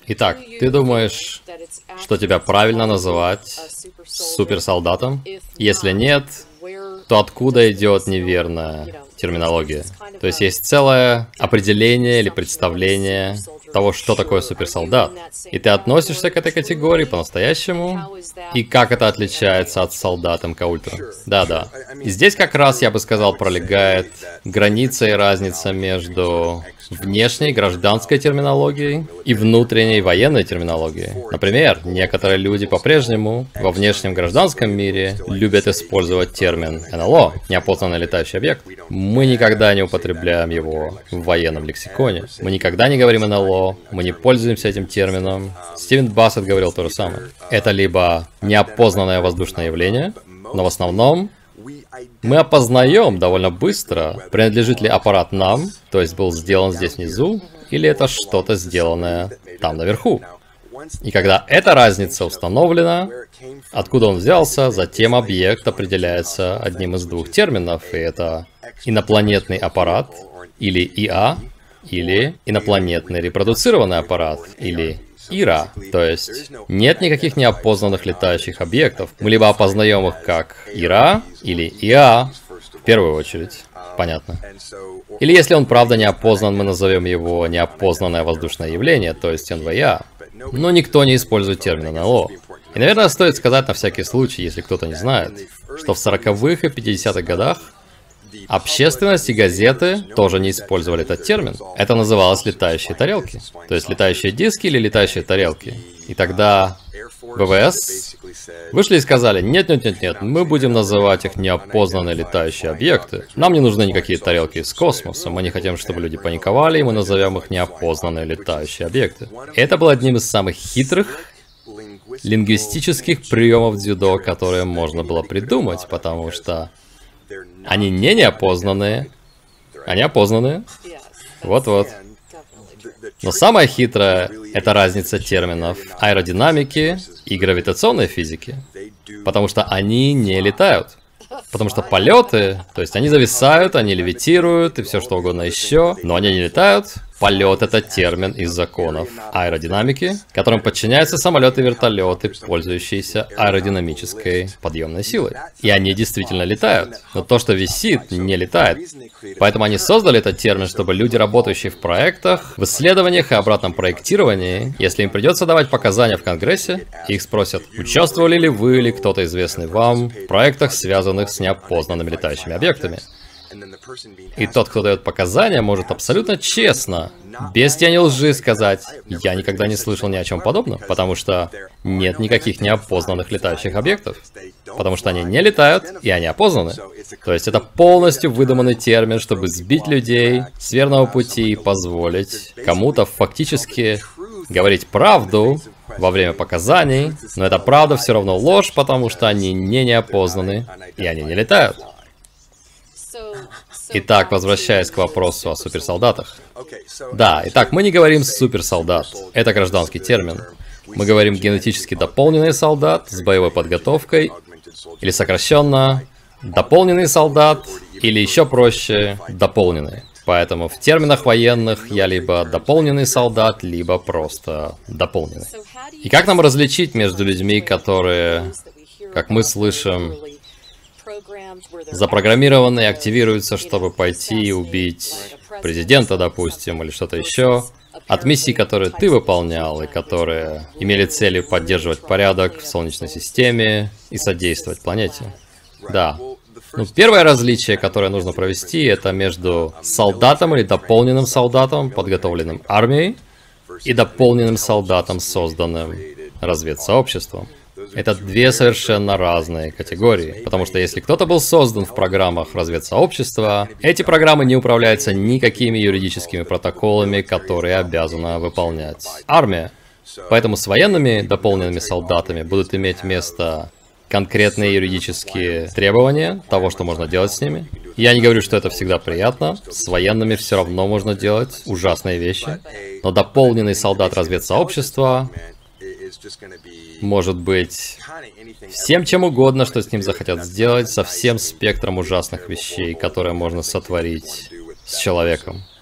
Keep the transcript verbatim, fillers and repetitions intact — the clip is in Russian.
Итак, ты думаешь, что тебя правильно называть суперсолдатом? Если нет, то откуда идет неверная терминология? То есть есть целое определение или представление того, что такое суперсолдат. И ты относишься к этой категории по-настоящему? И как это отличается от солдат эм ка Ультра? Да-да. И здесь как раз, я бы сказал, пролегает граница и разница между внешней гражданской терминологией и внутренней военной терминологией. Например, некоторые люди по-прежнему во внешнем гражданском мире любят использовать термин эн эл о, неопознанный летающий объект. Мы никогда не употребляем его в военном лексиконе. Мы никогда не говорим эн эл о, мы не пользуемся этим термином. Стивен Бассет говорил то же самое. Это либо неопознанное воздушное явление, но в основном мы опознаем довольно быстро, принадлежит ли аппарат нам, то есть был сделан здесь внизу, или это что-то сделанное там наверху. И когда эта разница установлена, откуда он взялся, затем объект определяется одним из двух терминов, и это инопланетный аппарат, или и а, или инопланетный репродуцированный аппарат, или ай эр а. То есть нет никаких неопознанных летающих объектов. Мы либо опознаем их как ай эр а или и а в первую очередь. Понятно. Или если он правда неопознан, мы назовем его неопознанное воздушное явление, то есть эн вэ а. Но никто не использует термин эн эл о. И, наверное, стоит сказать на всякий случай, если кто-то не знает, что в сороковых и пятидесятых годах общественность и газеты тоже не использовали этот термин. Это называлось летающие тарелки. То есть летающие диски или летающие тарелки. И тогда вэ вэ эс вышли и сказали: нет-нет-нет-нет, мы будем называть их неопознанные летающие объекты. Нам не нужны никакие тарелки из космоса. Мы не хотим, чтобы люди паниковали, и мы назовем их неопознанные летающие объекты. И это был одним из самых хитрых лингвистических приемов дзюдо, которые можно было придумать, потому что они не неопознанные, они опознанные. Вот-вот. Но самое хитрое — это разница терминов аэродинамики и гравитационной физики. Потому что они не летают. Потому что полеты, то есть они зависают, они левитируют и все что угодно еще, но они не летают. Полет — это термин из законов аэродинамики, которым подчиняются самолеты и вертолеты, пользующиеся аэродинамической подъемной силой. И они действительно летают. Но то, что висит, не летает. Поэтому они создали этот термин, чтобы люди, работающие в проектах, в исследованиях и обратном проектировании, если им придется давать показания в Конгрессе, их спросят: участвовали ли вы или кто-то известный вам в проектах, связанных с неопознанными летающими объектами? И тот, кто дает показания, может абсолютно честно, без тени лжи сказать: я никогда не слышал ни о чем подобном, потому что нет никаких неопознанных летающих объектов. Потому что они не летают, и они опознаны. То есть это полностью выдуманный термин, чтобы сбить людей с верного пути и позволить кому-то фактически говорить правду во время показаний, но эта правда все равно ложь, потому что они не неопознаны, и они не летают. Итак, возвращаясь к вопросу о суперсолдатах. Да, итак, мы не говорим суперсолдат. Это гражданский термин. Мы говорим генетически дополненный солдат с боевой подготовкой, или сокращенно дополненный солдат, или еще проще дополненный. Поэтому в терминах военных я либо дополненный солдат, либо просто дополненный. И как нам различить между людьми, которые, как мы слышим, запрограммированные, активируются, чтобы пойти и убить президента, допустим, или что-то еще, от миссий, которые ты выполнял, и которые имели целью поддерживать порядок в Солнечной системе и содействовать планете? Да. Ну, первое различие, которое нужно провести, это между солдатом или дополненным солдатом, подготовленным армией, и дополненным солдатом, созданным разведсообществом. Это две совершенно разные категории, потому что если кто-то был создан в программах разведсообщества, эти программы не управляются никакими юридическими протоколами, которые обязана выполнять армия. Поэтому с военными дополненными солдатами будут иметь место конкретные юридические требования того, что можно делать с ними. Я не говорю, что это всегда приятно. С военными все равно можно делать ужасные вещи. Но дополненный солдат разведсообщества может быть всем чем угодно, что с ним захотят сделать, со всем спектром ужасных вещей, которые можно сотворить с человеком.